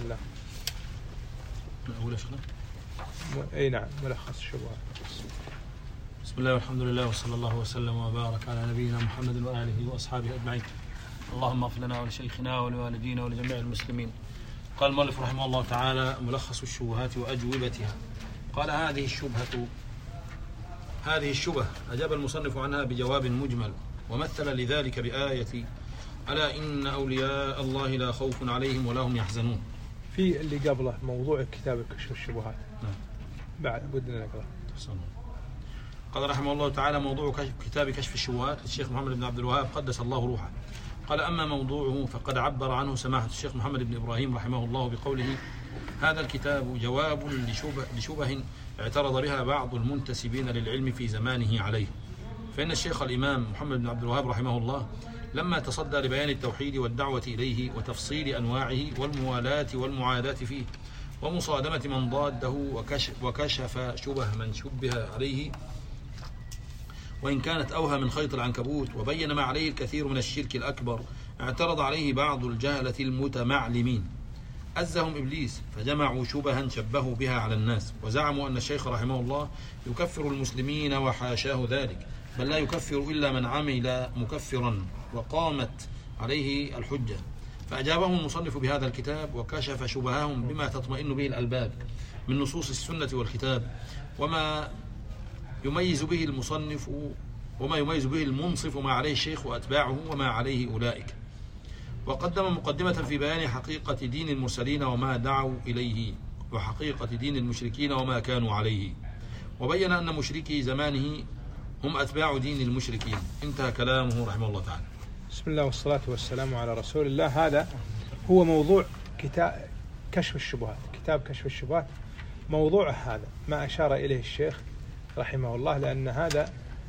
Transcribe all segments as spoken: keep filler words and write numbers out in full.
الله. أقول شغلة؟ أي نعم، ملخص الشبهات. بسم الله والحمد لله وصلى الله وسلم وبارك على نبينا محمد وآله وأصحابه أجمعين. اللهم اغفر لنا ولشيخنا ولوالدينا ولجميع المسلمين. قال المؤلف رحمه الله تعالى: ملخص الشبهات وأجوبتها. قال: هذه الشبهة هذه الشبهة أجاب المصنف عنها بجواب مجمل، ومثل لذلك بآية: ألا إن أولياء الله لا خوف عليهم ولا هم يحزنون. في اللي قبله موضوع كتاب كشف الشبهات. نعم. بعد بدنا نقرأ. قال رحمه الله تعالى: موضوع كتاب كشف الشبهات للشيخ محمد بن عبد الوهاب قدس الله روحه. قال: أما موضوعه فقد عبر عنه سماحة الشيخ محمد بن إبراهيم رحمه الله بقوله: هذا الكتاب جواب لشبه, لشبه اعترض بها بعض المنتسبين للعلم في زمانه عليه. فإن الشيخ الإمام محمد بن عبد الوهاب رحمه الله لما تصدى لبيان التوحيد والدعوة إليه وتفصيل أنواعه والموالاة والمعاداة فيه ومصادمة من ضاده وكشف, وكشف شبه من شبه عليه وإن كانت أوهى من خيط العنكبوت، وبين ما عليه الكثير من الشرك الأكبر، اعترض عليه بعض الجهلة المتمعلمين أزهم إبليس فجمعوا شبها شبهوا بها على الناس، وزعموا أن الشيخ رحمه الله يكفر المسلمين وحاشاه ذلك، بل لا يكفر إلا من عمل مكفرا وقامت عليه الحجة. فأجابهم المصنف بهذا الكتاب وكشف شبههم بما تطمئن به الألباب من نصوص السنة والكتاب، وما يميز به المصنف وما يميز به المنصف ما عليه الشيخ وأتباعه وما عليه أولئك. وقدم مقدمة في بيان حقيقة دين المرسلين وما دعوا إليه، وحقيقة دين المشركين وما كانوا عليه، وبين أن مشركي زمانه هم أتباع دين المشركين. انتهى كلامه رحمه الله تعالى. بسم الله والصلاة والسلام على رسول الله. هذا هو موضوع كتاب كشف الشبهات. كتاب كشف الشبهات موضوع هذا ما أشار إليه الشيخ رحمه الله، لأن هذا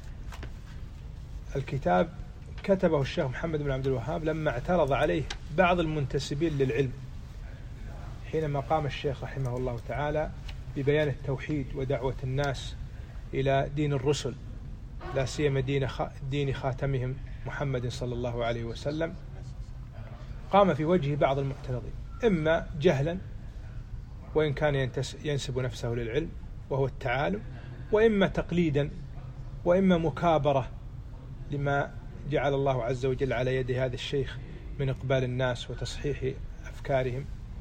الكتاب كتبه الشيخ محمد بن عبد الوهاب لما اعترض عليه بعض المنتسبين للعلم، حينما قام الشيخ رحمه الله تعالى ببيان التوحيد ودعوة الناس إلى دين الرسل، لا سيما دين دين خاتمهم محمد صلى الله عليه وسلم. قام في وجه بعض المعترضين إما جهلا وإن كان ينسب نفسه للعلم وهو التعالم، وإما تقليدا، وإما مكابرة لما جعل الله عز وجل على يد هذا الشيخ من إقبال الناس وتصحيح أفكارهم.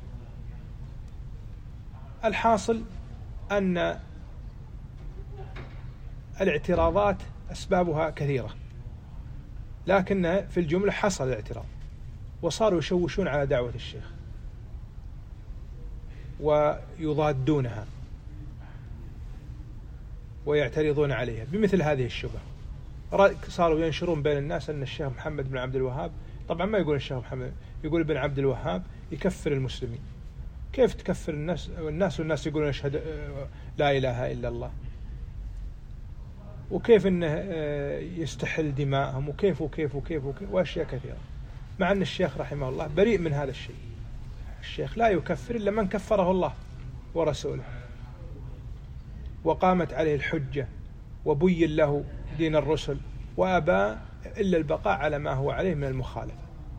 الحاصل أن الاعتراضات أسبابها كثيرة، لكن في الجملة حصل الاعتراض وصاروا يشوشون على دعوة الشيخ ويضادونها ويعترضون عليها بمثل هذه الشبهة. صاروا ينشرون بين الناس أن الشيخ محمد بن عبد الوهاب، طبعا ما يقول الشيخ محمد، يقول ابن عبد الوهاب يكفر المسلمين. كيف تكفر الناس والناس والناس يقولون أشهد لا إله إلا الله، وكيف أنه يستحل دماءهم، وكيف وكيف وكيف وكيف وأشياء كثيرة، مع أن الشيخ رحمه الله بريء من هذا الشيء. الشيخ لا يكفر إلا من كفره الله ورسوله، وقامت عليه الحجة وبين له دين الرسل، وأبى إلا البقاء على ما هو عليه من المخالفة.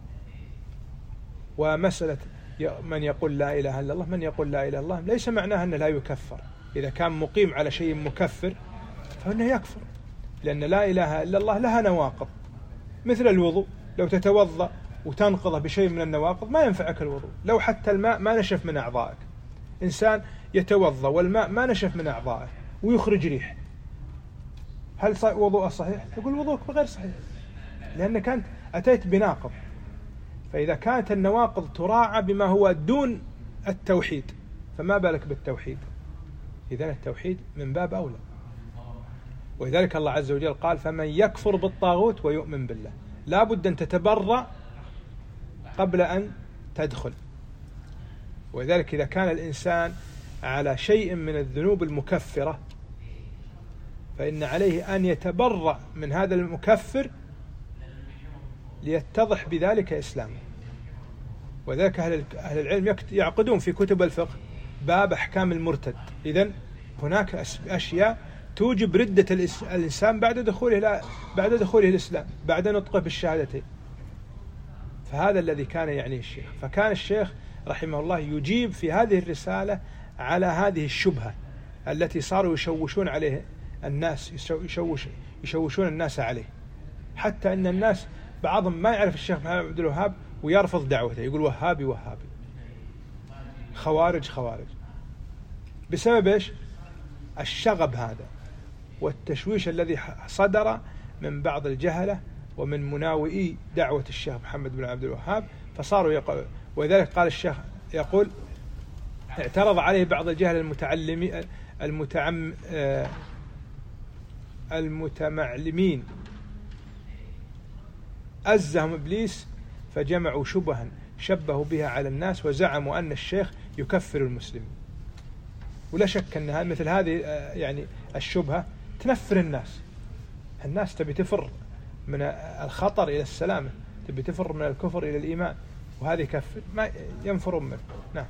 ومسألة من يقول لا إله إلا الله، من يقول لا إله إلا الله ليس معناه أنه لا يكفر. إذا كان مقيم على شيء مكفر فإنه يكفر، لأن لا إله إلا الله لها نواقض، مثل الوضوء. لو تتوضأ وتنقضه بشيء من النواقض ما ينفعك الوضوء، لو حتى الماء ما نشف من أعضائك. إنسان يتوضأ والماء ما نشف من أعضائه ويخرج ريح، هل وضوءه صحيح؟ يقول وضوءك غير صحيح، لأنك أنت أتيت بناقض. فإذا كانت النواقض تراعى بما هو دون التوحيد، فما بالك بالتوحيد؟ إذن التوحيد من باب أولى. ولذلك الله عز وجل قال: فمن يكفر بالطاغوت ويؤمن بالله. لا بد أن تتبرأ قبل أن تدخل. ولذلك إذا كان الإنسان على شيء من الذنوب المكفرة فإن عليه أن يتبرأ من هذا المكفر ليتضح بذلك إسلامه. وذلك أهل العلم يعقدون في كتب الفقه باب أحكام المرتد. إذن هناك أشياء توجب ردة الإنسان بعد دخوله بعد دخوله الإسلام، بعد نطقه بالشهادتين. فهذا الذي كان يعني الشيخ. فكان الشيخ رحمه الله يجيب في هذه الرسالة على هذه الشبهة التي صاروا يشوشون عليه الناس، يشوش يشوشون الناس عليه، حتى أن الناس بعضهم ما يعرف الشيخ محمد بن عبد الوهاب ويرفض دعوته، يقول وهابي وهابي، خوارج خوارج، بسبب إيش؟ الشغب هذا والتشويش الذي صدر من بعض الجهلة ومن مناوئي دعوة الشيخ محمد بن عبد الوهاب، فصاروا يقول. ولذلك قال الشيخ يقول اعترض عليه بعض الجهل المتعلمين المتعم المتمعلمين أزهم إبليس فجمعوا شبها شبهوا بها على الناس وزعموا أن الشيخ يكفر المسلمين. ولا شك أن مثل هذه يعني الشبهة تنفر الناس، الناس تبي تفر من الخطر إلى السلامة، تبي تفر من الكفر إلى الإيمان، وهذه كفر ما ينفرون منه. نعم.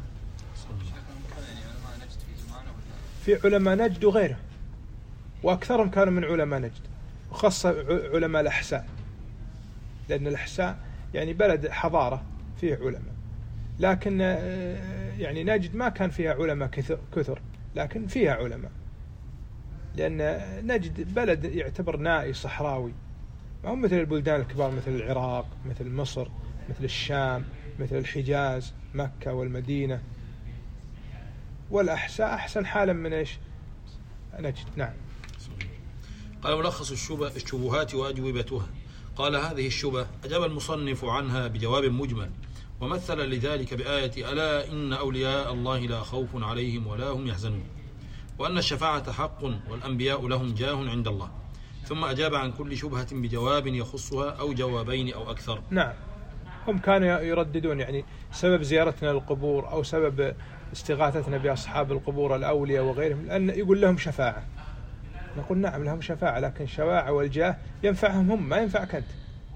في علماء نجد وغيره، وأكثرهم كانوا من علماء نجد، وخاصة علماء الأحساء، لأن الأحساء يعني بلد حضارة فيه علماء، لكن يعني نجد ما كان فيها علماء كثر، لكن فيها علماء، لأن نجد بلد يعتبر نائي صحراوي، ما هم مثل البلدان الكبار مثل العراق، مثل مصر، مثل الشام، مثل الحجاز، مكة والمدينة. والأحساء أحسن حالا من إيش؟ نجد. نعم. قال ملخص الشبهات وأجوبتها. قال هذه الشبه أجاب المصنف عنها بجواب مجمل، ومثل لذلك بآية ألا إن أولياء الله لا خوف عليهم ولا هم يحزنون، وأن الشفاعة حق والأنبياء لهم جاه عند الله، ثم أجاب عن كل شبهة بجواب يخصها أو جوابين أو أكثر. نعم. هم كانوا يرددون يعني سبب زيارتنا للقبور أو سبب استغاثتنا بأصحاب القبور الأولياء وغيرهم، لأن يقول لهم شفاعة. نقول نعم لهم شفاعة، لكن الشفاعة والجاه ينفعهم هم ما ينفعك أنت،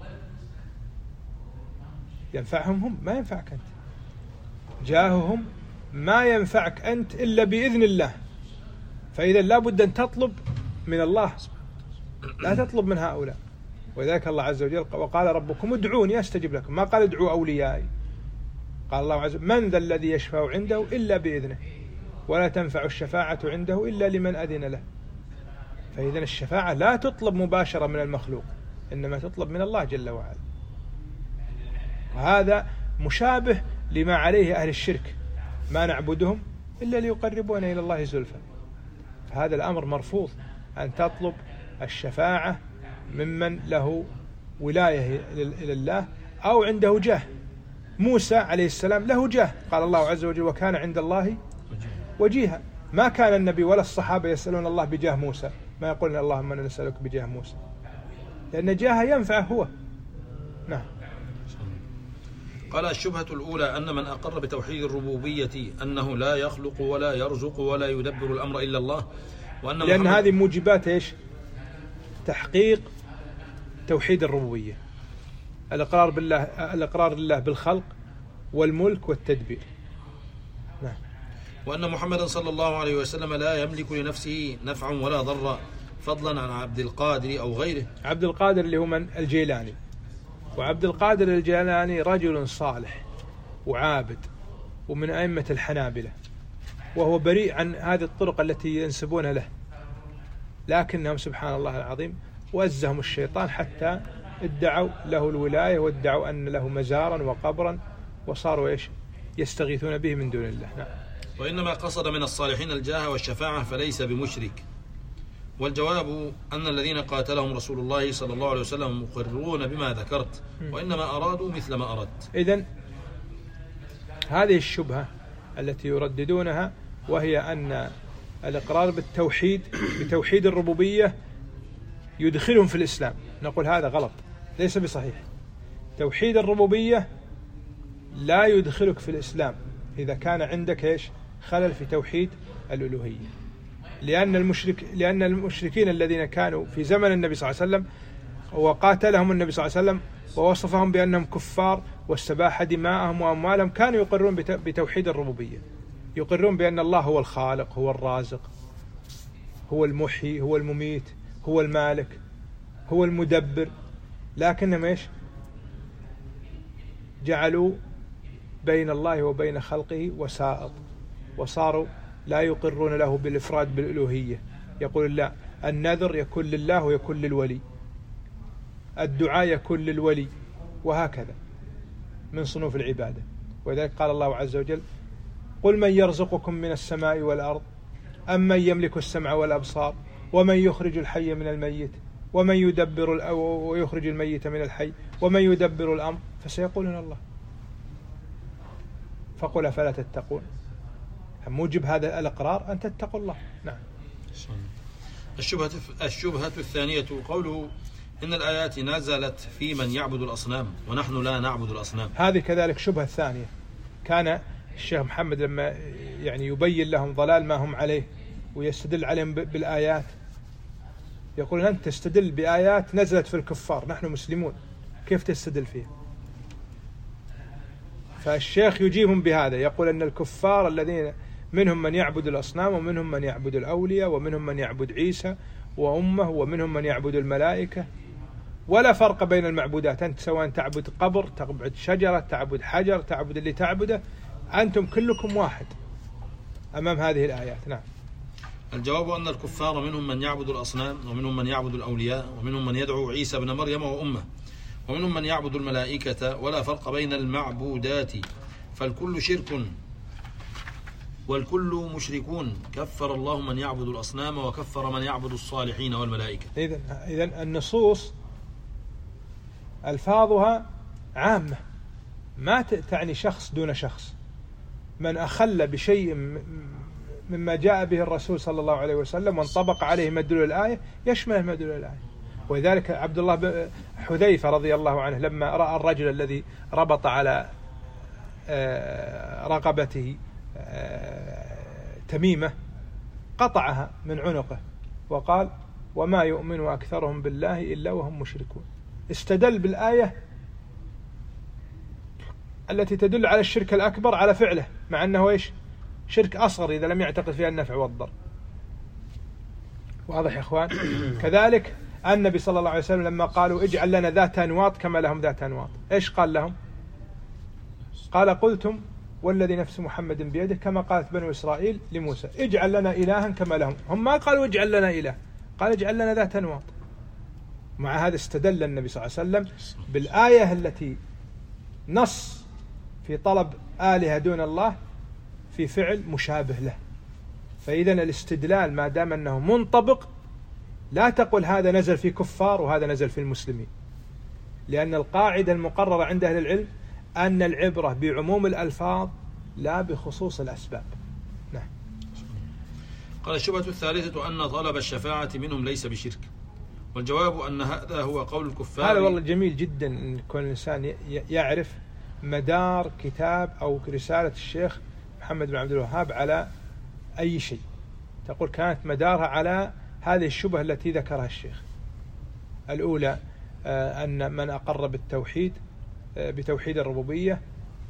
ينفعهم هم ما ينفعك أنت، جاههم ما ينفعك أنت إلا بإذن الله، فإذا لا بد أن تطلب من الله، لا تطلب من هؤلاء. وذلك الله عز وجل وقال ربكم ادعوني أستجب لكم، ما قال ادعوا أوليائي، قال الله عز وجل من ذا الذي يشفع عنده إلا بإذنه ولا تنفع الشفاعة عنده إلا لمن أذن له. فإذا الشفاعة لا تطلب مباشرة من المخلوق، إنما تطلب من الله جل وعلا. وهذا مشابه لما عليه أهل الشرك، ما نعبدهم إلا ليقربونا إلى الله زلفى. هذا الأمر مرفوض، أن تطلب الشفاعة ممن له ولاية إلى الله أو عنده جاه. موسى عليه السلام له جاه، قال الله عز وجل وكان عند الله وجيها. ما كان النبي ولا الصحابة يسألون الله بجاه موسى، ما يقولون اللهم أنا نسألك بجاه موسى، لأن جاه ينفعه هو. نعم. قال الشبهة الأولى أن من أقر بتوحيد الربوبية أنه لا يخلق ولا يرزق ولا يدبر الأمر إلا الله، وأن لأن هذه موجبات إيش؟ تحقيق توحيد الربوبية، الإقرار بالله، الإقرار لله بالخلق والملك والتدبير. نعم. وأن محمدا صلى الله عليه وسلم لا يملك لنفسه نفعا ولا ضرا فضلا عن عبد القادر أو غيره. عبد القادر اللي هو من؟ الجيلاني. وعبد القادر الجيلاني رجل صالح وعابد ومن أئمة الحنابلة، وهو بريء عن هذه الطرق التي ينسبونها له، لكنهم سبحان الله العظيم وزهم الشيطان حتى ادعوا له الولاية وادعوا أن له مزارا وقبرا، وصاروا إيش؟ يستغيثون به من دون الله. نعم. وإنما قصد من الصالحين الجاه والشفاعة فليس بمشرك. والجواب أن الذين قاتلهم رسول الله صلى الله عليه وسلم مقرون بما ذكرت، وإنما أرادوا مثل ما أردت. إذن هذه الشبهة التي يرددونها، وهي أن الإقرار بالتوحيد بتوحيد الربوبية يدخلهم في الإسلام، نقول هذا غلط، ليس بصحيح. توحيد الربوبية لا يدخلك في الإسلام إذا كان عندك إيش؟ خلل في توحيد الألوهية، لأن المشرك لأن المشركين الذين كانوا في زمن النبي صلى الله عليه وسلم وقاتلهم النبي صلى الله عليه وسلم ووصفهم بأنهم كفار واستباح دماءهم وأموالهم، كانوا يقرون بتوحيد الربوبية، يقرون بأن الله هو الخالق، هو الرازق، هو المحيي، هو المميت، هو المالك، هو المدبر، لكنهم إيش؟ جعلوا بين الله وبين خلقه وسائط، وصاروا لا يقرون له بالإفراد بالألوهية، يقول لا، النذر يكون لله ويكون للولي، الدعاء يكون للولي، وهكذا من صنوف العبادة. ولذلك قال الله عز وجل: قل من يرزقكم من السماء والأرض أم من يملك السمع والأبصار ومن يخرج الحي من الميت ومن يدبر ويخرج الميت من الحي ومن يدبر الأمر، فسيقولون الله. فقل أفلا تتقون. موجب هذا الإقرار أن تتقوا الله. نعم. الشبهة الشبهة الثانية قوله إن الآيات نزلت في من يعبد الأصنام ونحن لا نعبد الأصنام. هذه كذلك شبهة ثانية. كان الشيخ محمد لما يعني يبين لهم ضلال ما هم عليه ويستدل عليهم بالآيات، يقول: أنت تستدل بآيات نزلت في الكفار، نحن مسلمون، كيف تستدل فيها؟ فالشيخ يجيبهم بهذا، يقول أن الكفار الذين منهم من يعبد الأصنام ومنهم من يعبد الأولياء ومنهم من يعبد عيسى وأمه ومنهم من يعبد الملائكة، ولا فرق بين المعبودات. أنت سواء تعبد قبر، تعبد شجرة، تعبد حجر، تعبد اللي تعبده، أنتم كلكم واحد أمام هذه الآيات. نعم. الجواب أن الكفار منهم من يعبد الأصنام ومنهم من يعبد الأولياء ومنهم من يدعو عيسى بن مريم وأمه ومنهم من يعبد الملائكة، ولا فرق بين المعبودات، فالكل شرك والكل مشركون. كفر الله من يعبد الأصنام وكفر من يعبد الصالحين والملائكة. إذن إذن النصوص ألفاظها عامة، ما تعني شخص دون شخص. من أخل بشيء مما جاء به الرسول صلى الله عليه وسلم وانطبق عليه مدلول الآية يشمل مدلول الآية. ولذلك عبد الله بن حذيفة رضي الله عنه لما رأى الرجل الذي ربط على رقبته تميمة قطعها من عنقه وقال: وما يؤمن أكثرهم بالله إلا وهم مشركون. استدل بالآية التي تدل على الشرك الأكبر على فعله، مع أنه إيش؟ شرك أصغر إذا لم يعتقد فيها النفع والضر. واضح يا إخوان؟ كذلك النبي صلى الله عليه وسلم لما قالوا: اجعل لنا ذات أنواط كما لهم ذات أنواط، إيش قال لهم؟ قال: قلتم والذي نفس محمد بيده كما قالت بنو إسرائيل لموسى اجعل لنا إلها كما لهم. هم ما قالوا اجعل لنا إله، قال اجعل لنا ذات أنواط. مع هذا استدل النبي صلى الله عليه وسلم بالآية التي نص في طلب آلهة دون الله في فعل مشابه له. فإذا الاستدلال ما دام أنه منطبق، لا تقل هذا نزل في كفار وهذا نزل في المسلمين، لأن القاعدة المقررة عند أهل العلم أن العبرة بعموم الألفاظ لا بخصوص الأسباب. نعم. قال: الشبهة الثالثة أن طلب الشفاعة منهم ليس بشرك، والجواب أن هذا هو قول الكفار. هذا والله جميل جدا أن يكون الإنسان يعرف مدار كتاب أو رسالة الشيخ محمد بن عبد الوهاب على أي شيء. تقول كانت مدارها على هذه الشبهة التي ذكرها الشيخ. الأولى أن من أقر بالتوحيد بتوحيد الربوبية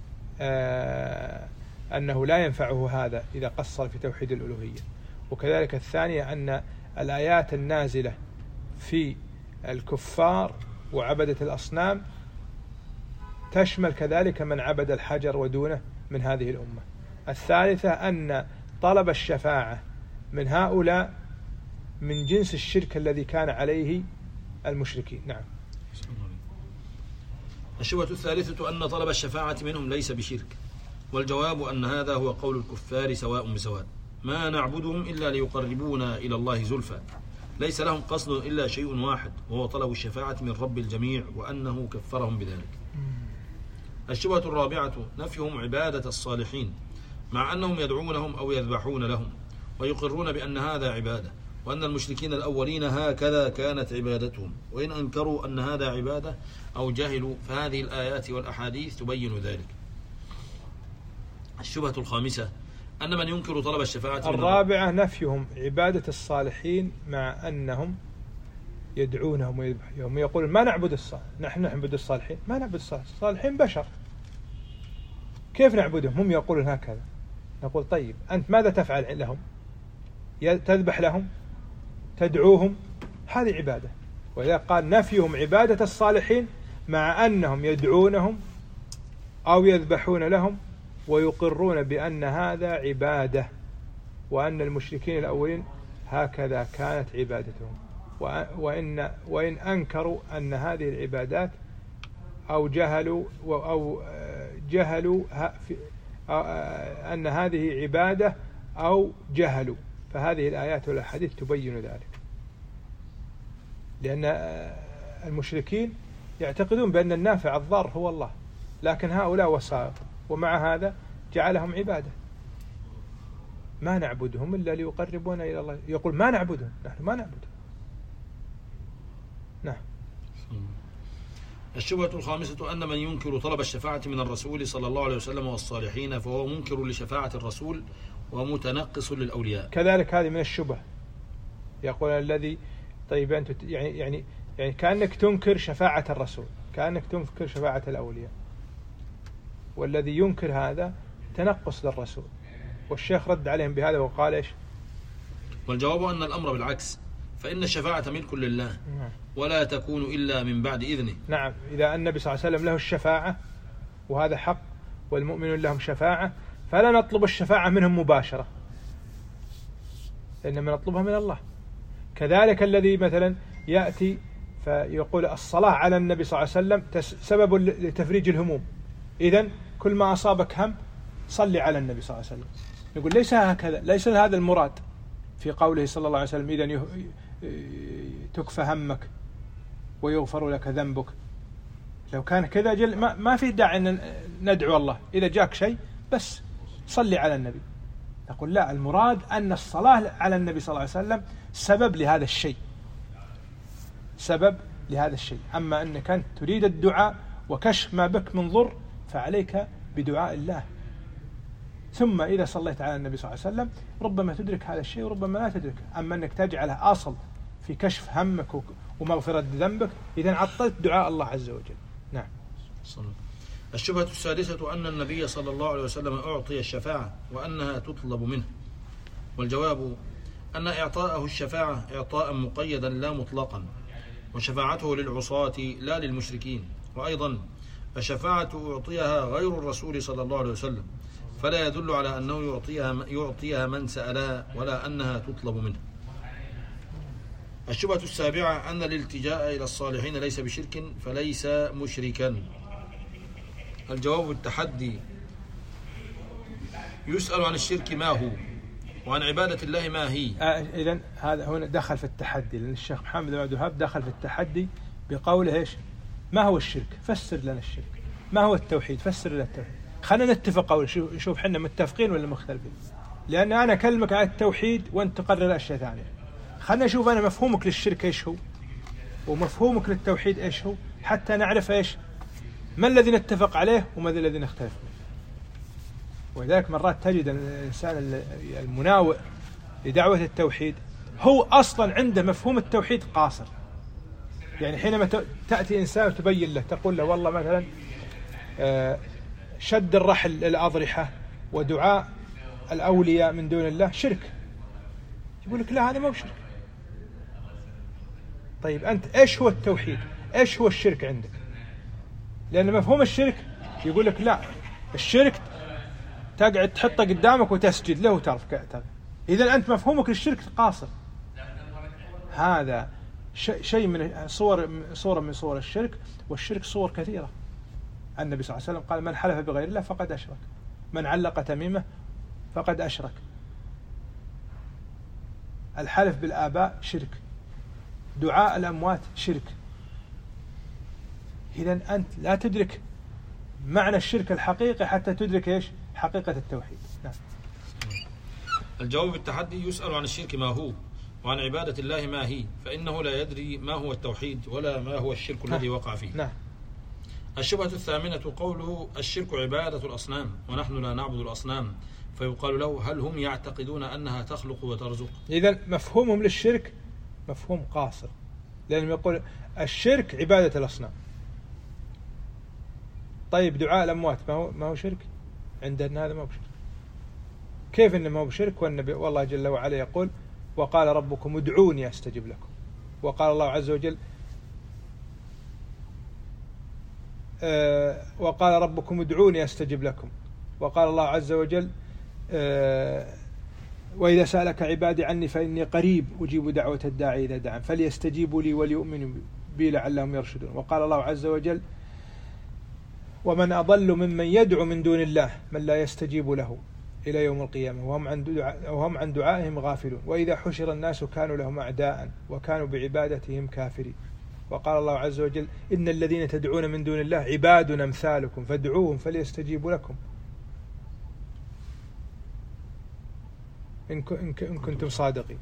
أنه لا ينفعه هذا إذا قصر في توحيد الألوهية. وكذلك الثانية أن الآيات النازلة في الكفار وعبدة الأصنام تشمل كذلك من عبد الحجر ودونه من هذه الأمة. الثالثة أن طلب الشفاعة من هؤلاء من جنس الشرك الذي كان عليه المشركين. نعم. الشبهة الثالثة أن طلب الشفاعة منهم ليس بشرك، والجواب أن هذا هو قول الكفار سواء بسواء، ما نعبدهم إلا ليقربونا إلى الله زلفى، ليس لهم قصد إلا شيء واحد وهو طلب الشفاعة من رب الجميع، وأنه كفرهم بذلك. الشبهة الرابعة نفيهم عبادة الصالحين، مع أنهم يدعونهم أو يذبحون لهم ويقرون بأن هذا عبادة، وأن المشركين الأولين هكذا كانت عبادتهم، وإن أنكروا أن هذا عبادة أو جهلوا فهذه الآيات والأحاديث تبين ذلك. الشبهة الخامسة أن من ينكر طلب الشفاعة. الرابعة نفيهم عبادة الصالحين مع أنهم يدعونهم ويذبحونهم، يقول ما نعبد الصالحين، نحن نعبد الصالحين، ما نعبد الصالحين، الصالحين بشر، كيف نعبدهم؟ هم يقولون هكذا. نقول طيب أنت ماذا تفعل لهم؟ تذبح لهم؟ تدعوهم؟ هذه عبادة. وإذا قال نفيهم عبادة الصالحين مع أنهم يدعونهم أو يذبحون لهم ويقرون بأن هذا عبادة، وأن المشركين الأولين هكذا كانت عبادتهم، وإن, وإن أنكروا أن هذه العبادات أو جهلوا أو جهلوا أن هذه عبادة أو جهلوا، فهذه الآيات والأحاديث تبين ذلك. لأن المشركين يعتقدون بأن النافع الضار هو الله، لكن هؤلاء وسائط، ومع هذا جعلهم عبادة. ما نعبدهم إلا ليقربونا إلى الله. يقول ما نعبدهم، نحن ما نعبدهم. نعم. الشبهة الخامسة أن من ينكر طلب الشفاعة من الرسول صلى الله عليه وسلم والصالحين فهو منكر لشفاعة الرسول ومتنقص للأولياء. كذلك هذه من الشبه. يقول الذي طيب أنت يعني يعني يعني كأنك تنكر شفاعة الرسول، كأنك تنكر شفاعة الأولياء، والذي ينكر هذا تنقص للرسول. والشيخ رد عليهم بهذا وقال إيش؟ والجواب أن الأمر بالعكس، فإن الشفاعة ملك لله ولا تكون إلا من بعد إذنه. نعم، إذا النبي صلى الله عليه وسلم له الشفاعة وهذا حق، والمؤمنون لهم شفاعة، فلا نطلب الشفاعة منهم مباشرة، إنما نطلبها من الله. كذلك الذي مثلا يأتي فيقول الصلاة على النبي صلى الله عليه وسلم سبب لتفريج الهموم، إذن كل ما أصابك هم صلي على النبي صلى الله عليه وسلم. يقول ليس هكذا، ليس هذا المراد في قوله صلى الله عليه وسلم إذن تكفى همك ويغفر لك ذنبك. لو كان كذا جل ما, ما في داعي أن ندعو الله، إذا جاك شيء بس صلي على النبي. نقول لا، المراد أن الصلاة على النبي صلى الله عليه وسلم سبب لهذا الشيء، سبب لهذا الشيء. أما أنك أنت تريد الدعاء وكشف ما بك من ضر فعليك بدعاء الله. ثم إذا صليت على النبي صلى الله عليه وسلم ربما تدرك هذا الشيء وربما لا تدركه. أما أنك تجعله أصل في كشف همك ومغفرة ذنبك، إذن عطلت دعاء الله عز وجل. نعم. الشبهة السادسة أن النبي صلى الله عليه وسلم أعطي الشفاعة وأنها تطلب منه. والجواب أن إعطاءه الشفاعة إعطاء مقيدا لا مطلقا، وشفاعته للعصاة لا للمشركين. وأيضا الشفاعة أعطيها غير الرسول صلى الله عليه وسلم، فلا يدل على أنه يعطيها, يعطيها من سألها ولا أنها تطلب منه. الشبهة السابعة أن الالتجاء إلى الصالحين ليس بشرك فليس مشركا. الجواب التحدي، يسأل عن الشرك ما هو وعن عبادة الله ما هي. آه إذن هذا هنا دخل في التحدي، لأن الشيخ محمد بن عبد الوهاب دخل في التحدي بقوله إيش؟ ما هو الشرك؟ فسر لنا الشرك. ما هو التوحيد؟ فسر لنا التوحيد. خلينا نتفق أول شوف شوف حنا متفقين ولا مختلفين، لأن أنا أكلمك على التوحيد وأنت تقرر أشياء ثانية. خلينا نشوف أنا مفهومك للشرك إيش هو ومفهومك للتوحيد إيش هو، حتى نعرف إيش ما الذي نتفق عليه وما الذي نختلف عليه. ولذلك مرات تجد الإنسان المناوئ لدعوة التوحيد هو أصلا عنده مفهوم التوحيد قاصر. يعني حينما تأتي إنسان وتبين له تقول له والله مثلا شد الرحل الأضرحة ودعاء الأولياء من دون الله شرك، يقول لك لا هذا ما هو شرك. طيب أنت إيش هو التوحيد؟ إيش هو الشرك عندك؟ لأن مفهوم الشرك يقول لك لا، الشرك تقعد تحطه قدامك وتسجد له وترفع. إذا أنت مفهومك للشرك قاصر. هذا شيء من صور صورة من صور الشرك، والشرك صور كثيرة. النبي صلى الله عليه وسلم قال من حلف بغير الله فقد أشرك، من علق تميمة فقد أشرك. الحلف بالآباء شرك، دعاء الأموات شرك. إذن أنت لا تدرك معنى الشرك الحقيقي حتى تدرك إيش حقيقة التوحيد. نعم. الجواب بالتحدي، يسأل عن الشرك ما هو وعن عبادة الله ما هي، فإنه لا يدري ما هو التوحيد ولا ما هو الشرك الذي وقع فيه. نعم. الشبهة الثامنة قوله الشرك عبادة الأصنام ونحن لا نعبد الأصنام، فيقال له هل هم يعتقدون أنها تخلق وترزق؟ إذن مفهومهم للشرك مفهوم قاصر، لأنهم يقول الشرك عبادة الأصنام. طيب دعاء الأموات ما هو ما هو شرك؟ عندنا هذا ما هو شرك. كيف إنه ما هو شرك والنبي والله جل وعلا يقول وقال ربكم ادعوني أستجب لكم، وقال الله عز وجل وقال ربكم ادعوني أستجب لكم، وقال الله عز وجل وإذا سألك عبادي عني فإني قريب أجيب دعوة الداعي إذا دعان فليستجيبوا لي وليؤمنوا بي لعلهم يرشدون. وقال الله عز وجل ومن أضل ممن يدعو من دون الله من لا يستجيب له إلى يوم القيامة وهم عن, دعاء وهم عن دعائهم غافلون وإذا حشر الناس كانوا لهم أعداء وكانوا بعبادتهم كافرين. وقال الله عز وجل إن الذين تدعون من دون الله عباد أمثالكم فادعوهم فليستجيبوا لكم إن كنتم صادقين.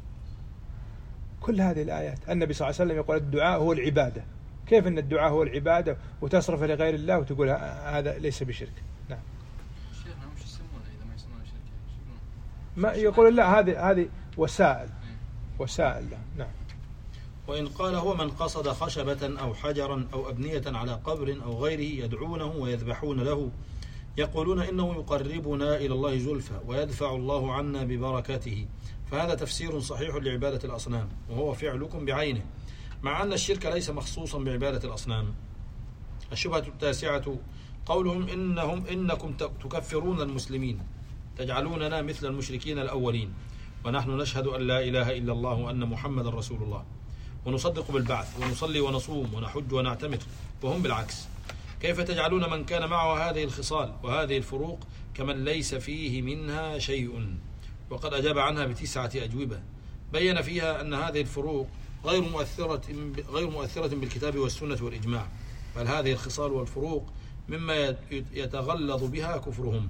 كل هذه الآيات النبي صلى الله عليه وسلم يقول الدعاء هو العبادة. كيف أن الدعاء هو العبادة وتصرف لغير الله وتقول هذا ليس بشرك؟ نعم. شيخنا وش يسمونه إذا ما يسمونه شرك؟ ما يقول لا هذه هذه وسائل وسائل لا. نعم. وإن قال هو من قصد خشبة أو حجرا أو أبنية على قبر أو غيره يدعونه ويذبحون له يقولون إنه يقربنا إلى الله زلفى ويدفع الله عنا ببركته، فهذا تفسير صحيح لعبادة الأصنام وهو فعلكم بعينه، مع أن الشرك ليس مخصوصا بعبادة الأصنام. الشبهة التاسعة قولهم إنهم إنكم تكفرون المسلمين تجعلوننا مثل المشركين الأولين ونحن نشهد أن لا إله إلا الله وأن محمد رسول الله ونصدق بالبعث ونصلي ونصوم ونحج ونعتمر وهم بالعكس. كيف تجعلون من كان معه هذه الخصال وهذه الفروق كمن ليس فيه منها شيء؟ وقد أجاب عنها بتسعة أجوبة بين فيها أن هذه الفروق غير مؤثرة غير مؤثرة بالكتاب والسنة والإجماع، بل هذه الخصال والفروق مما يتغلظ بها كفرهم.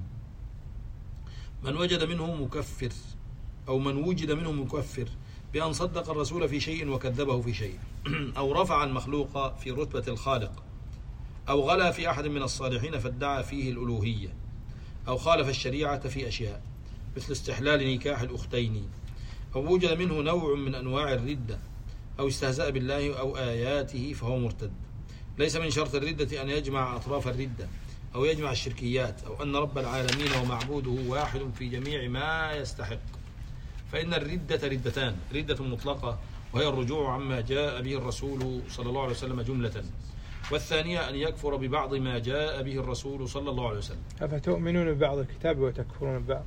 من وجد منهم مكفر أو من وجد منهم مكفر بأن صدق الرسول في شيء وكذبه في شيء أو رفع المخلوق في رتبة الخالق أو غلا في أحد من الصالحين فادعى فيه الألوهية أو خالف الشريعة في أشياء مثل استحلال نكاح الأختين أو وجد منه نوع من أنواع الردة أو استهزاء بالله أو آياته فهو مرتد. ليس من شرط الردة أن يجمع أطراف الردة أو يجمع الشركيات أو أن رب العالمين ومعبوده واحد في جميع ما يستحق، فإن الردة ردتان: ردة مطلقة وهي الرجوع عما جاء به الرسول صلى الله عليه وسلم جملة، والثانية أن يكفر ببعض ما جاء به الرسول صلى الله عليه وسلم. أفتؤمنون ببعض الكتاب وتكفرون ببعض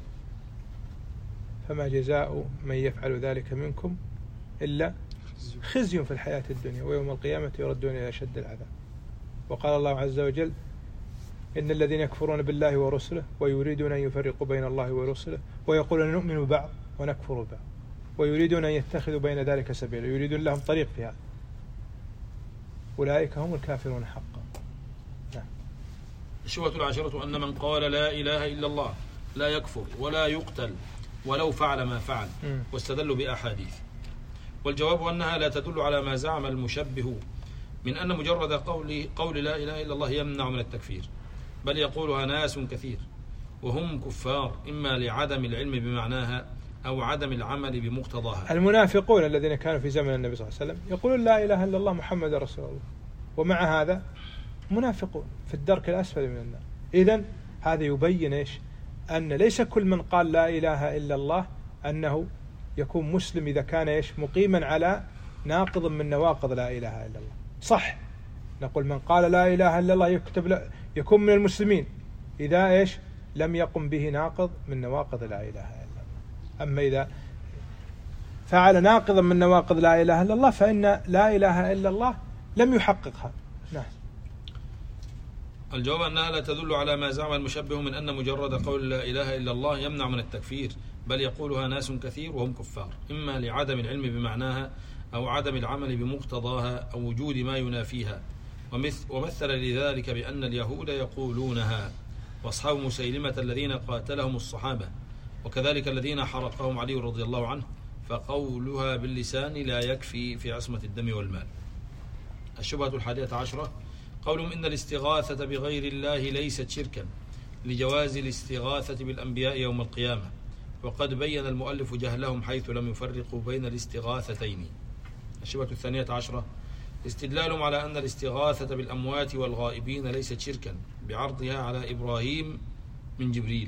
فما جزاء من يفعل ذلك منكم إلا خزي في الحياة الدنيا ويوم القيامة يردون إلى أشد العذاب. وقال الله عز وجل إن الذين يكفرون بالله ورسله ويريدون أن يفرقوا بين الله ورسله ويقولون نؤمن ببعض ونكفر ببعض ويريدون أن يتخذوا بين ذلك سبيلا يريدون لهم طريق في هذا أولئك هم الكافرون حقا. نعم. الشبهة العاشرة أن من قال لا إله إلا الله لا يكفر ولا يقتل ولو فعل ما فعل واستدلوا بأحاديث، والجواب أنها لا تدل على ما زعم المشبه من أن مجرد قول, قول لا إله إلا الله يمنع من التكفير، بل يقولها ناس كثير وهم كفار إما لعدم العلم بمعناها أو عدم العمل بمقتضاها. المنافقون الذين كانوا في زمن النبي صلى الله عليه وسلم يقولون لا إله إلا الله محمد رسول الله، ومع هذا منافقون في الدرك الأسفل من النار. إذن هذا يبين إيش؟ أن ليس كل من قال لا إله إلا الله أنه يكون مسلم إذا كان إيش مقيما على ناقض من نواقض لا إله إلا الله. صح نقول من قال لا إله إلا الله يكتب لا يكون من المسلمين إذا إيش لم يقم به ناقض من نواقض لا إله إلا الله. أما إذا فعل ناقضا من نواقض لا إله إلا الله فإن لا إله إلا الله لم يحققها. نعم. الجواب أنها لا تدل على ما زعم المشبه من أن مجرد قول لا إله إلا الله يمنع من التكفير، بل يقولها ناس كثير وهم كفار إما لعدم العلم بمعناها أو عدم العمل بمقتضاها أو وجود ما ينافيها. ومثل لذلك بأن اليهود يقولونها وأصحاب مسيلمة الذين قاتلهم الصحابة وكذلك الذين حرقهم علي رضي الله عنه، فقولها باللسان لا يكفي في عصمة الدم والمال. الشبهة الحادية عشرة قولهم إن الاستغاثة بغير الله ليست شركا لجواز الاستغاثة بالأنبياء يوم القيامة، وقد بين المؤلف جهلهم حيث لم يفرقوا بين الاستغاثتين. الشبهة الثانية عشرة استدلالهم على أن الاستغاثة بالأموات والغائبين ليست شركا بعرضها على إبراهيم من جبريل،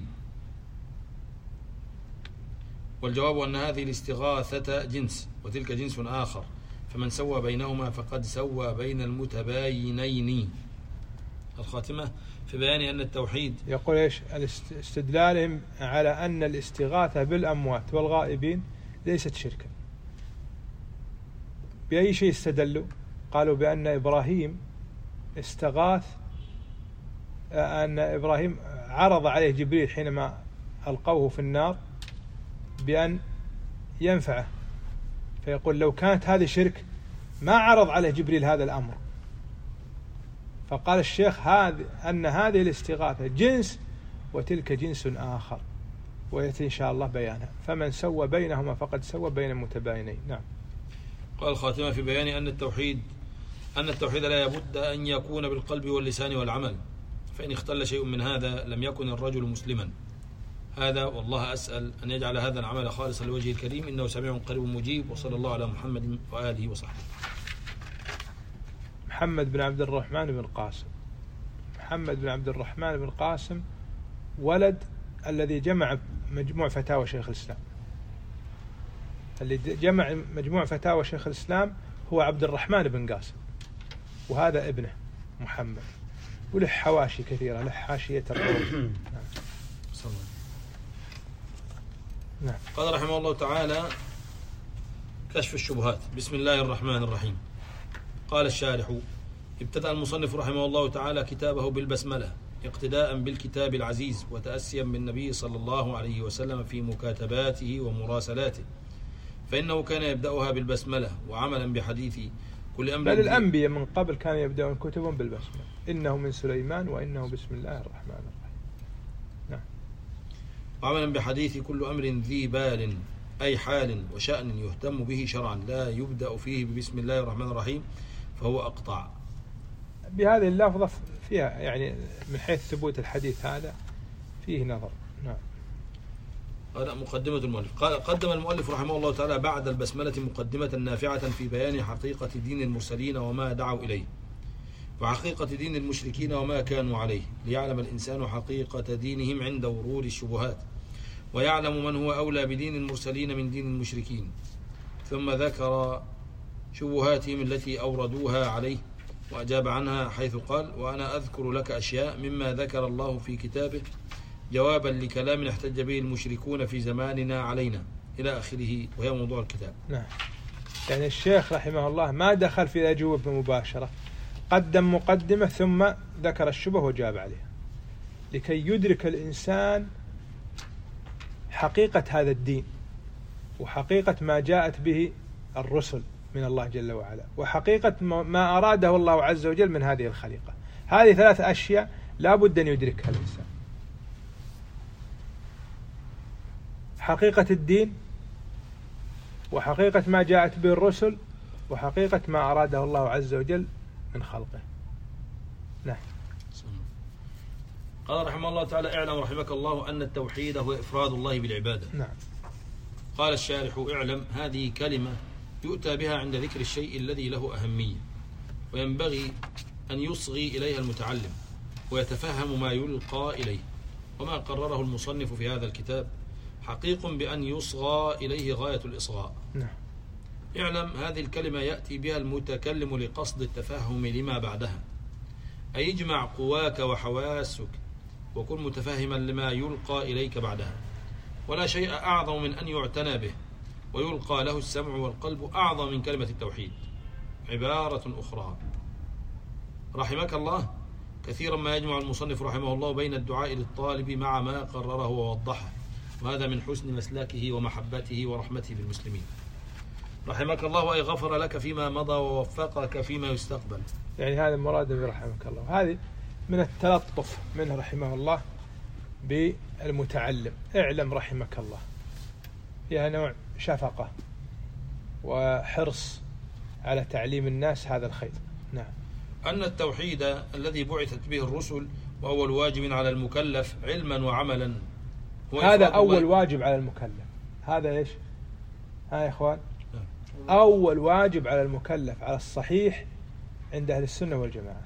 والجواب أن هذه الاستغاثة جنس وتلك جنس آخر، فمن سوى بينهما فقد سوى بين المتباينين. الخاتمة في بيان أن التوحيد يقول إيش استدلالهم على أن الاستغاثة بالأموات والغائبين ليست شركا. بأي شيء استدلوا؟ قالوا بأن إبراهيم استغاث، أن إبراهيم عرض عليه جبريل حينما ألقوه في النار بأن ينفعه، فيقول لو كانت هذه شرك ما عرض عليه جبريل هذا الأمر. فقال الشيخ هذا أن هذه الاستغاثة جنس وتلك جنس آخر، ويأتي إن شاء الله بيانها، فمن سوى بينهما فقد سوى بين المتباينين. نعم. قال الخاتمة في بيان أن التوحيد أن التوحيد لا يبد أن يكون بالقلب واللسان والعمل، فإن اختل شيء من هذا لم يكن الرجل مسلما. هذا والله أسأل أن يجعل هذا العمل خالصا لوجهه الكريم، إنه سميع قريب مجيب. وصلى الله على محمد وآله وصحبه. محمد بن عبد الرحمن بن قاسم. محمد بن عبد الرحمن بن قاسم ولد الذي جمع مجموع فتاوى شيخ الإسلام. اللي جمع مجموع فتاوى شيخ الإسلام هو عبد الرحمن بن قاسم، وهذا ابنه محمد، وله حواشي كثيرة، له حاشية الروض. نعم. قال رحمه الله تعالى: كشف الشبهات. بسم الله الرحمن الرحيم. قال الشارح: ابتدأ المصنف رحمه الله تعالى كتابه بالبسملة اقتداء بالكتاب العزيز وتأسيا بالنبي صلى الله عليه وسلم في مكاتباته ومراسلاته، فإنه كان يبدأها بالبسملة وعملا بحديث كل أمر. بل الأنبياء من قبل كانوا يبدأون كتبهم بالبسملة، إنه من سليمان وإنه بسم الله الرحمن الرحيم. نعم. وعملا بحديث كل أمر ذي بال أي حال وشأن يهتم به شرعا لا يبدأ فيه ببسم الله الرحمن الرحيم فهو أقطع. بهذه اللفظة فيها يعني من حيث ثبوت الحديث هذا فيه نظر. نعم. هذا مقدمة المؤلف. قال قدم المؤلف رحمه الله تعالى بعد البسملة مقدمة نافعة في بيان حقيقة دين المرسلين وما دعوا إليه، وحقيقة دين المشركين وما كانوا عليه، ليعلم الإنسان حقيقة دينهم عند ورود الشبهات، ويعلم من هو أولى بدين المرسلين من دين المشركين. ثم ذكر شبهاتهم التي أوردوها عليه وأجاب عنها حيث قال: وأنا أذكر لك أشياء مما ذكر الله في كتابه جوابا لكلام احتج به المشركون في زماننا علينا إلى آخره، وهي موضوع الكتاب. نعم. يعني الشيخ رحمه الله ما دخل في الأجوبة مباشرة، قدم مقدمة ثم ذكر الشبه وجاب عليها لكي يدرك الإنسان حقيقة هذا الدين وحقيقة ما جاءت به الرسل من الله جل وعلا، وحقيقة ما أراده الله عز وجل من هذه الخليقة. هذه ثلاث أشياء لا بد أن يدركها الإنسان: حقيقة الدين، وحقيقة ما جاءت به الرسل، وحقيقة ما أراده الله عز وجل من خلقه. نعم. قال رحمه الله تعالى: اعلم رحمك الله أن التوحيد هو إفراد الله بالعبادة. نعم. قال الشارح: اعلم هذه كلمة يؤتى بها عند ذكر الشيء الذي له أهمية، وينبغي أن يصغي إليها المتعلم ويتفهم ما يلقى إليه، وما قرره المصنف في هذا الكتاب حقيق بأن يصغى إليه غاية الإصغاء. نعم. اعلم هذه الكلمة يأتي بها المتكلم لقصد التفهم لما بعدها، أي اجمع قواك وحواسك وكن متفهما لما يلقى إليك بعدها، ولا شيء أعظم من أن يعتنى به ويلقى له السمع والقلب أعظم من كلمة التوحيد. عبارة أخرى رحمك الله: كثيرا ما يجمع المصنف رحمه الله بين الدعاء للطالب مع ما قرره ووضحه، وهذا من حسن مسلكه ومحبته ورحمته بالمسلمين. رحمك الله أي غفر لك فيما مضى ووفقك فيما يستقبل. يعني هذا المراد برحمك الله، هذه من التلطف منه رحمه الله بالمتعلم. اعلم رحمك الله فيها نوع شفقة وحرص على تعليم الناس هذا الخير. نعم. أن التوحيد الذي بعثت به الرسل وأول واجب على المكلف علما وعملا هذا أول واجب على المكلف. هذا إيش؟ ها يا إخوان، أول واجب على المكلف على الصحيح عند أهل السنة والجماعة.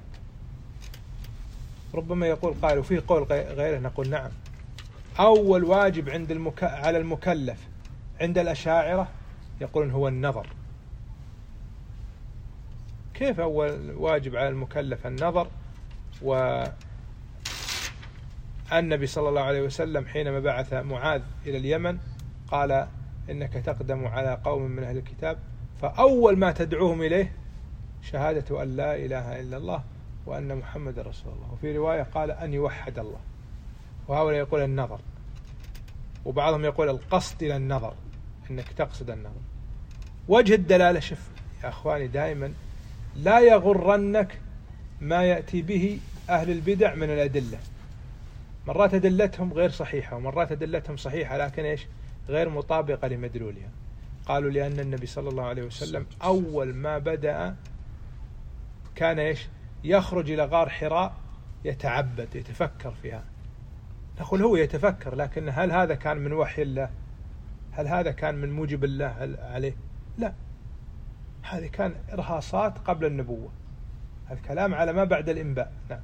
ربما يقول قائل وفيه قول غيره، نقول نعم، أول واجب عند المك... على المكلف عند الأشاعرة يقولون هو النظر. كيف أول واجب على المكلف النظر والنبي صلى الله عليه وسلم حينما بعث معاذ إلى اليمن قال إنك تقدم على قوم من أهل الكتاب فأول ما تدعوهم إليه شهادة أن لا إله إلا الله وأن محمد رسول الله. وفي رواية قال أن يوحد الله. وهؤلاء يقول النظر، وبعضهم يقول القصد إلى النظر، إنك تقصد النظر. وجه الدلالة، شوف يا أخواني، دائما لا يغرنك ما يأتي به أهل البدع من الأدلة. مرات أدلتهم غير صحيحة، ومرات أدلتهم صحيحة لكن إيش غير مطابقة لمدلولها. قالوا لأن النبي صلى الله عليه وسلم أول ما بدأ كان إيش يخرج إلى غار حراء يتعبد يتفكر فيها. نقول هو يتفكر، لكن هل هذا كان من وحي الله؟ هل هذا كان من موجب الله عليه؟ لا، هذه كان إرهاصات قبل النبوة، الكلام على ما بعد الإنباء. نعم.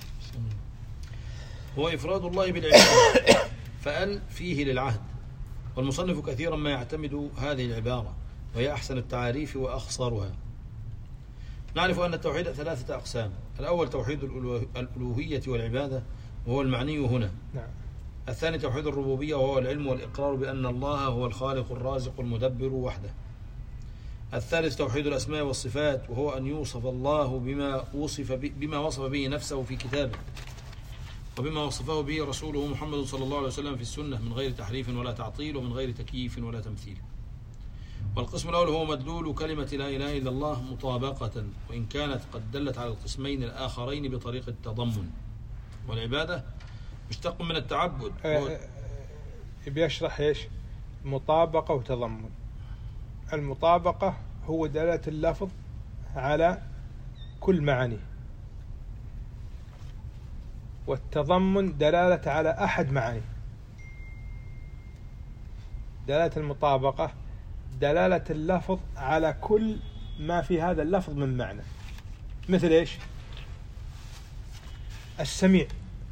هو إفراد الله بالعبادة، فأل فيه للعهد، والمصنف كثيرا ما يعتمد هذه العبارة، وهي أحسن التعاريف وأخصرها. نعرف أن التوحيد ثلاثة أقسام: الأول توحيد الألوهية والعبادة وهو المعني هنا. نعم. الثاني توحيد الربوبية وهو العلم والإقرار بأن الله هو الخالق الرازق المدبر وحده. الثالث توحيد الأسماء والصفات وهو أن يوصف الله بما وصف بما وصف به نفسه في كتابه، وبما وصفه به رسوله محمد صلى الله عليه وسلم في السنة، من غير تحريف ولا تعطيل ومن غير تكييف ولا تمثيل. والقسم الأول هو مدلول كلمة لا إله إلا الله مطابقة، وإن كانت قد دلت على القسمين الآخرين بطريق التضمن. والعبادة مشتق من التعبد. بيشرح إيش مطابقة وتضمن. المطابقة هو دلالة اللفظ على كل معانيه، والتضمن دلالة على أحد معانيه. دلالة المطابقة دلالة اللفظ على كل ما في هذا اللفظ من معنى. مثل إيش؟ السميع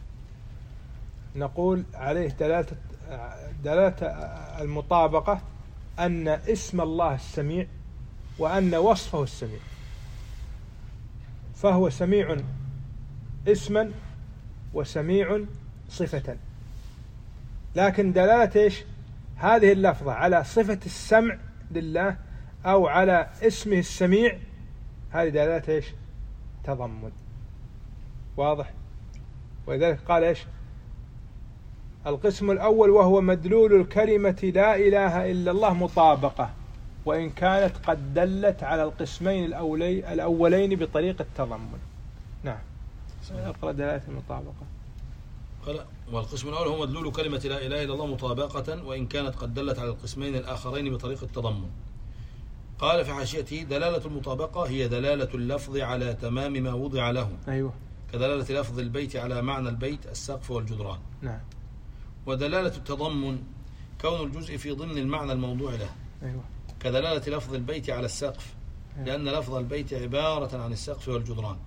نقول عليه دلالة دلالة المطابقة أن اسم الله السميع وأن وصفه السميع، فهو سميع اسما وسميع صفة. لكن دلالة إيش هذه اللفظة على صفة السمع لله أو على اسمه السميع، هذه دلالة إيش تضمن. واضح؟ ولذلك قال إيش القسم الأول وهو مدلول الكلمة لا إله إلا الله مطابقة، وإن كانت قد دلت على القسمين الأولي الأولين بطريق التضمن. نعم. اقرأ دلالة المطابقة. قال والقسم الأول هو مدلول كلمة لا إله إلا الله مطابقة، وإن كانت قد دلت على القسمين الآخرين بطريق التضمن. قال في حاشيته دلالة المطابقة هي دلالة اللفظ على تمام ما وضع له. أيوة. كدلالة لفظ البيت على معنى البيت السقف والجدران. نعم. ودلالة التضمن كون الجزء في ضمن المعنى الموضوع له. أيوة. كدلالة لفظ البيت على السقف، أيوة. لأن لفظ البيت عبارة عن السقف والجدران.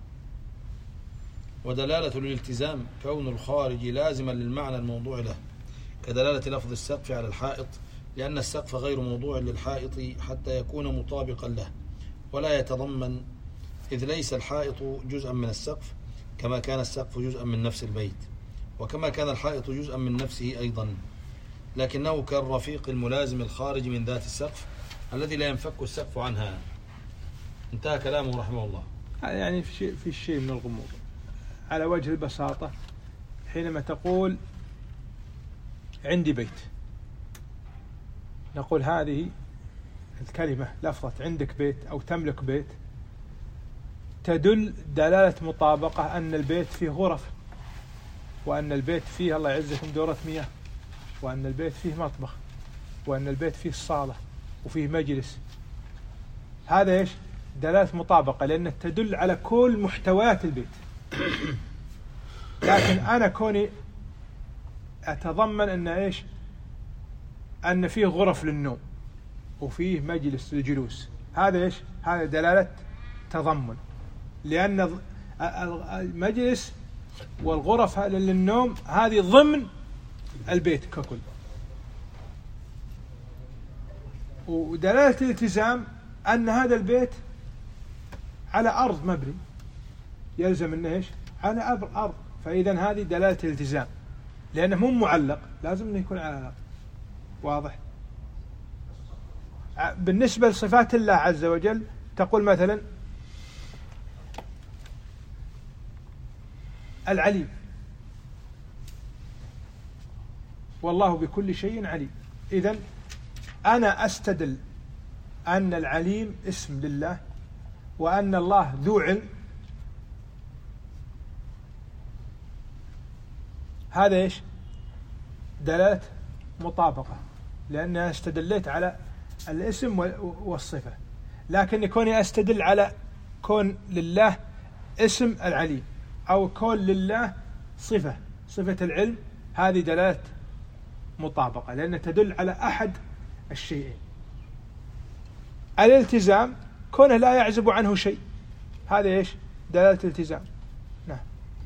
ودلالة الالتزام كون الخارج لازما للمعنى الموضوع له، كدلالة لفظ السقف على الحائط، لأن السقف غير موضوع للحائط حتى يكون مطابقا له ولا يتضمن، إذ ليس الحائط جزءا من السقف كما كان السقف جزءا من نفس البيت، وكما كان الحائط جزءا من نفسه أيضا، لكنه كالرفيق الملازم الخارج من ذات السقف الذي لا ينفك السقف عنها. انتهى كلامه رحمه الله. يعني في شيء في شيء من الغموض على وجه البساطة. حينما تقول عندي بيت، نقول هذه الكلمة لفظة عندك بيت أو تملك بيت تدل دلالة مطابقة أن البيت فيه غرف، وأن البيت فيه الله يعزكم دورة مياه، وأن البيت فيه مطبخ، وأن البيت فيه الصالة وفيه مجلس. هذا إيش دلالة مطابقة، لأنه تدل على كل محتويات البيت. لكن أنا كوني أتضمن أن إيش أن فيه غرف للنوم وفيه مجلس للجلوس، هذا إيش هذا دلالة تضمن، لأن المجلس والغرف للنوم هذه ضمن البيت ككل. ودلالة الالتزام أن هذا البيت على أرض مبني، يلزم أنه إيش على أرض أرض فإذا هذه دلالة الالتزام، لأنه مو معلق، لازم أنه يكون على الأرض. واضح؟ بالنسبة لصفات الله عز وجل تقول مثلا العليم، والله بكل شيء عليم. إذن أنا أستدل أن العليم اسم لله، وأن الله ذو علم، هذا إيش؟ دلالة مطابقة، لأني استدليت على الاسم والصفة. لكن كوني أستدل على كون لله اسم العليم أو كون لله صفة صفة العلم، هذه دلالة مطابقة، لأنها تدل على أحد الشيئين. الالتزام كونه لا يعزب عنه شيء، هذا إيش؟ دلالة التزام. نعم.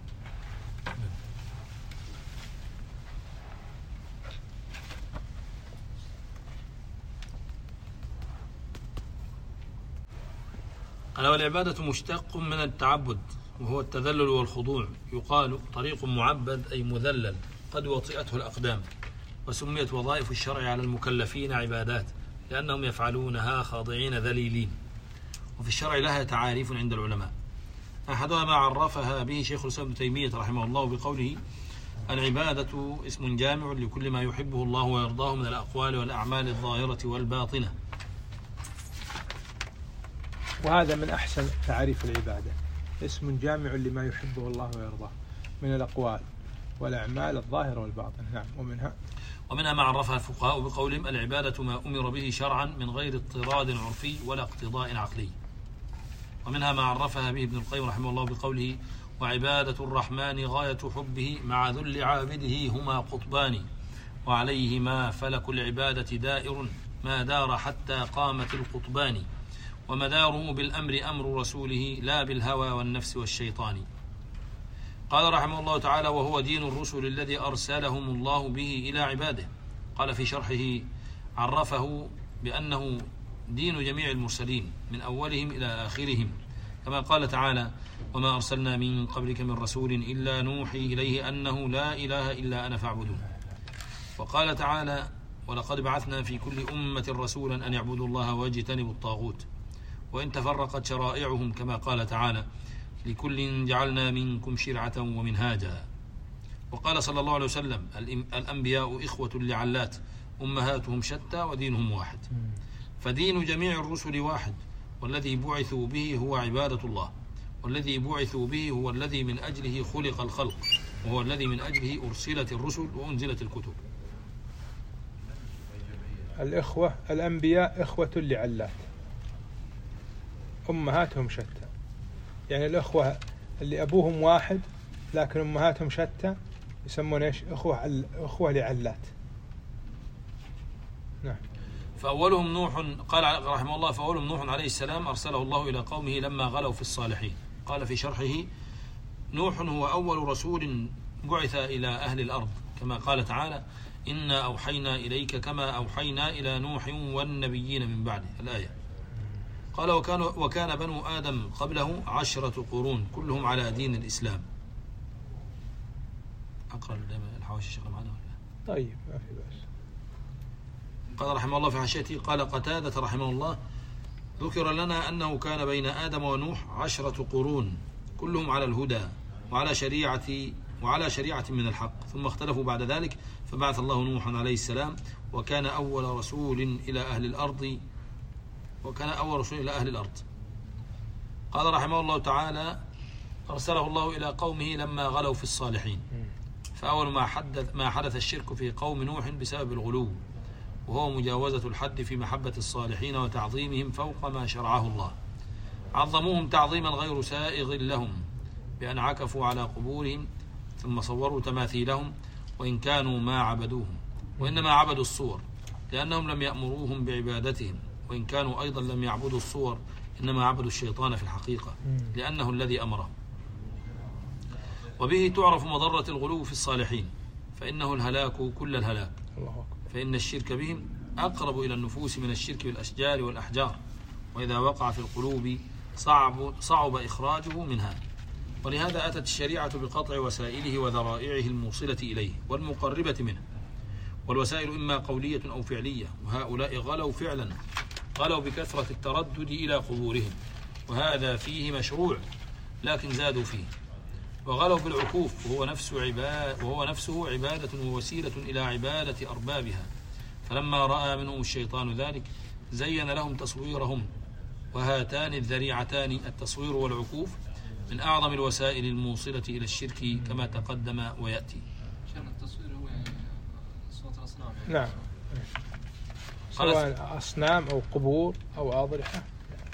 قال والعبادة مشتق من التعبد، وهو التذلل والخضوع. يقال طريق معبد أي مذلل قد وطئته الأقدام. وسميت وظائف الشرع على المكلفين عبادات لأنهم يفعلونها خاضعين ذليلين. وفي الشرع لها تعاريف عند العلماء، أحدها ما عرفها به شيخ الإسلام ابن تيمية رحمه الله بقوله: العبادة اسم جامع لكل ما يحبه الله ويرضاه من الأقوال والأعمال الظاهرة والباطنة. وهذا من أحسن تعريف العبادة، اسم جامع لما يحبه الله ويرضاه من الأقوال والأعمال الظاهرة والباطنة. نعم. ومنها ومنها ما عرفها الفقهاء بقولهم: العبادة ما أمر به شرعا من غير اضطراد عرفي ولا اقتضاء عقلي. ومنها ما عرفها به ابن القيم رحمه الله بقوله: وعبادة الرحمن غاية حبه مع ذل عابده هما قطبان، وعليهما فلك العبادة دائر ما دار حتى قامت القطبان، ومداره بالأمر أمر رسوله لا بالهوى والنفس والشيطان. قال رحمه الله تعالى: وهو دين الرسل الذي أرسلهم الله به إلى عباده. قال في شرحه: عرفه بأنه دين جميع المرسلين من أولهم إلى آخرهم، كما قال تعالى: وما أرسلنا من قبلك من رسول إلا نوحي إليه أنه لا إله إلا أنا فاعبدون. وقال تعالى: ولقد بعثنا في كل أمة رسولا أن يعبدوا الله واجتنبوا الطاغوت. وإن تفرقت شرائعهم، كما قال تعالى: لكل جعلنا منكم شرعة ومنهاجا. وقال صلى الله عليه وسلم: الأنبياء إخوة لعلات أمهاتهم شتى ودينهم واحد. فدين جميع الرسل واحد، والذي بعثوا به هو عبادة الله، والذي بعثوا به هو الذي من أجله خلق الخلق، وهو الذي من أجله أرسلت الرسل وأنزلت الكتب. الإخوة الأنبياء إخوة لعلات أمهاتهم شتى، يعني الأخوة اللي أبوهم واحد لكن أمهاتهم شتى يسمون إيش؟ أخوة أخوة لعلات. نعم. فأولهم نوح، قال رحمه الله: فأولهم نوح عليه السلام أرسله الله إلى قومه لما غلوا في الصالحين. قال في شرحه: نوح هو أول رسول بعث إلى أهل الأرض، كما قال تعالى: إنا أوحينا إليك كما أوحينا إلى نوح والنبيين من بعده. الآية. قال: وكان, وكان بنو آدم قبله عشرة قرون كلهم على دين الإسلام. أقرأ الحواشي شغل معنا ولا؟ طيب، ما في بأس. قال رحمه الله في حاشيته: قال قتادة رحمه الله: ذكر لنا أنه كان بين آدم ونوح عشرة قرون كلهم على الهدى وعلى شريعة وعلى شريعة من الحق، ثم اختلفوا بعد ذلك فبعث الله نوحا عليه السلام، وكان أول رسول إلى أهل الأرض وكان أول رسول إلى أهل الأرض. قال رحمه الله تعالى: أرسله الله إلى قومه لما غلوا في الصالحين. فأول ما حدث ما حدث الشرك في قوم نوح بسبب الغلو، وهو مجاوزة الحد في محبة الصالحين وتعظيمهم فوق ما شرعه الله. عظموهم تعظيما غير سائغ لهم بأن عكفوا على قبورهم ثم صوروا تماثيلهم، وإن كانوا ما عبدوهم، وإنما عبدوا الصور لأنهم لم يأمروهم بعبادتهم، وإن كانوا أيضا لم يعبدوا الصور إنما عبدوا الشيطان في الحقيقة لأنه الذي أمره. وبه تعرف مضرة الغلو في الصالحين، فإنه الهلاك كل الهلاك، فإن الشرك بهم أقرب إلى النفوس من الشرك بالأشجار والأحجار، وإذا وقع في القلوب صعب, صعب إخراجه منها. ولهذا أتت الشريعة بقطع وسائله وذرائعه الموصلة إليه والمقربة منه، والوسائل إما قولية أو فعلية، وهؤلاء غلوا فعلا، غلوا بكثرة التردد إلى قبورهم، وهذا فيه مشروع لكن زادوا فيه، وغلوا بالعكوف وهو, نفس عباد وهو نفسه عبادة ووسيلة إلى عبادة أربابها، فلما رأى منهم الشيطان ذلك زين لهم تصويرهم، وهاتان الذريعتان التصوير والعكوف من أعظم الوسائل الموصلة إلى الشرك كما تقدم ويأتي. شأن التصوير هو يعني صوت الأصنام يعني. نعم، سواء أصنام أو قبور أو أضرحة.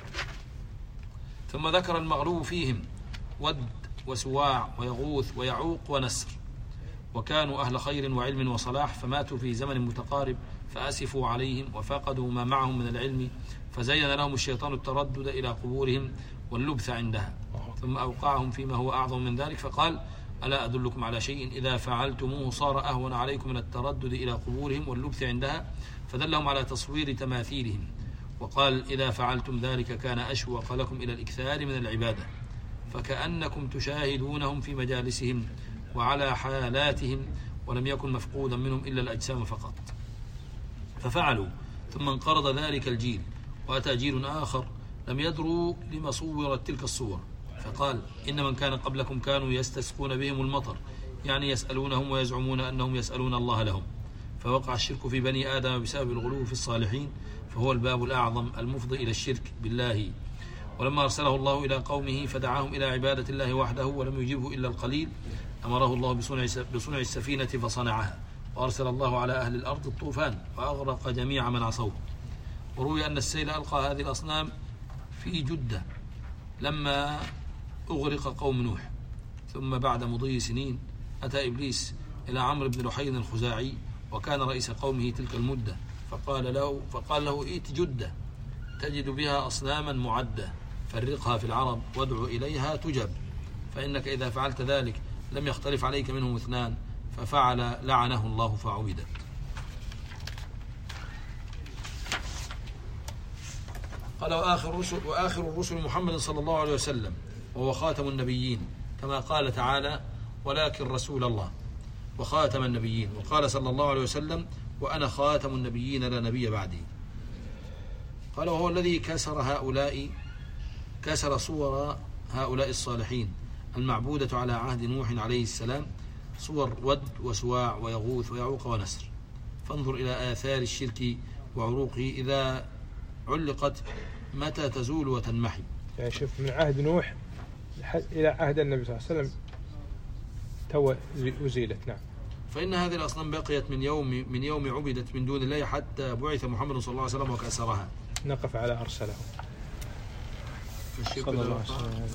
ثم ذكر المغلوب فيهم ود وسواع ويغوث ويعوق ونسر، وكانوا أهل خير وعلم وصلاح، فماتوا في زمن متقارب فأسفوا عليهم وفقدوا ما معهم من العلم، فزين لهم الشيطان التردد إلى قبورهم واللبث عندها، ثم أوقعهم فيما هو أعظم من ذلك، فقال: ألا أدلكم على شيء إذا فعلتموه صار أهون عليكم من التردد إلى قبورهم واللبث عندها، فدلهم على تصوير تماثيلهم، وقال: إذا فعلتم ذلك كان أشوق لكم إلى الإكثار من العبادة، فكأنكم تشاهدونهم في مجالسهم وعلى حالاتهم، ولم يكن مفقودا منهم إلا الأجسام فقط. ففعلوا، ثم انقرض ذلك الجيل، وأتى جيل آخر لم يدروا لما صورت تلك الصور، فقال: إن من كان قبلكم كانوا يستسقون بهم المطر، يعني يسألونهم ويزعمون أنهم يسألون الله لهم، فوقع الشرك في بني آدم بسبب الغلو في الصالحين، فهو الباب الأعظم المفضي إلى الشرك بالله. ولما أرسله الله إلى قومه فدعاهم إلى عبادة الله وحده ولم يجبه إلا القليل، أمره الله بصنع بصنع السفينة فصنعها، وأرسل الله على أهل الأرض الطوفان وأغرق جميع من عصوه. وروي أن السيل ألقى هذه الأصنام في جدة لما أغرق قوم نوح، ثم بعد مضي سنين أتى إبليس إلى عمرو بن لحي الخزاعي وكان رئيس قومه تلك المدة، فقال له فقال له ائت جدة تجد بها أصناما معدة، فرقها في العرب وادع إليها تجب، فإنك إذا فعلت ذلك لم يختلف عليك منهم اثنان، ففعل لعنه الله فعبدت. قال: وآخر الرسل, وآخر الرسل محمد صلى الله عليه وسلم، وهو خاتم النبيين، كما قال تعالى: ولكن رسول الله وخاتم النبيين، وقال صلى الله عليه وسلم: وأنا خاتم النبيين لا نبي بعدي. قال: وهو الذي كسر هؤلاء كسر صور هؤلاء الصالحين المعبودة على عهد نوح عليه السلام، صور ود وسواع ويغوث ويعوق ونسر. فانظر إلى آثار الشرك وعروقه إذا علقت متى تزول وتنمحي. يعني شوف، من عهد نوح إلى عهد النبي صلى الله عليه وسلم تو أزيلت. نعم. فإن هذه الأصنام بقيت من يوم من يوم عبدت من دون الله حتى بعث محمد صلى الله عليه وسلم وكسرها. نقف على أرسله صلى الله عليه وسلم.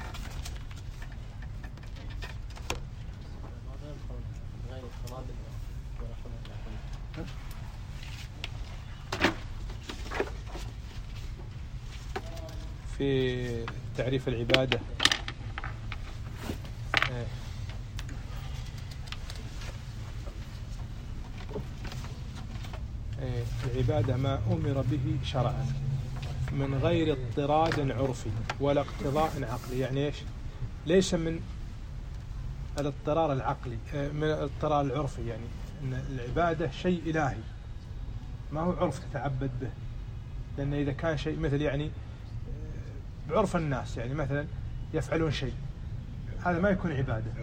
في تعريف العبادة العبادة ما أمر به شرعا من غير اضطراد عرفي ولا اقتضاء عقلي. يعني إيش؟ ليس من الاضطرار العقلي، من الاضطرار العرفي، يعني أن العبادة شيء إلهي ما هو عرف تتعبد به، لأن إذا كان شيء مثل يعني بعرف الناس، يعني مثلا يفعلون شيء، هذا ما يكون عبادة.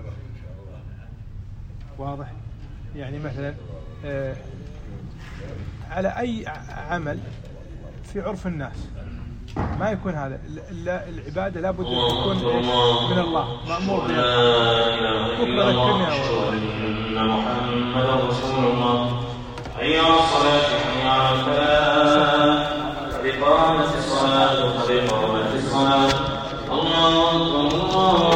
واضح؟ يعني مثلا على أي عمل في عرف الناس ما يكون هذا. لا، العبادة لابد أن تكون من الله، مأمور بها. محمد رسول الله. حي على الصلاة، حي على الفلاح، قد قامت الصلاة، قد قامت الصلاة. الله أكبر، الله